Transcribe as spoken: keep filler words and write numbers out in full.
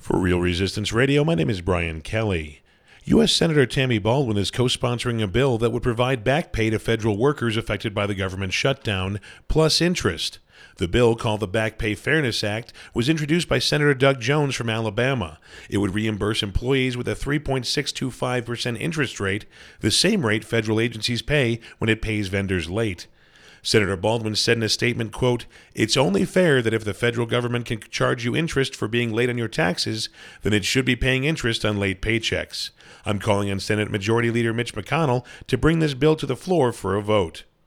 For Real Resistance Radio, my name is Brian Kelly. U S. Senator Tammy Baldwin is co-sponsoring a bill that would provide back pay to federal workers affected by the government shutdown, plus interest. The bill, called the Back Pay Fairness Act, was introduced by Senator Doug Jones from Alabama. It would reimburse employees with a three point six two five percent interest rate, the same rate federal agencies pay when it pays vendors late. Senator Baldwin said in a statement, quote, "It's only fair that if the federal government can charge you interest for being late on your taxes, then it should be paying interest on late paychecks. I'm calling on Senate Majority Leader Mitch McConnell to bring this bill to the floor for a vote."